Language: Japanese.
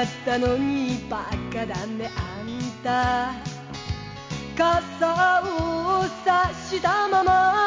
だったのにバカだねあんた。傘を差したまま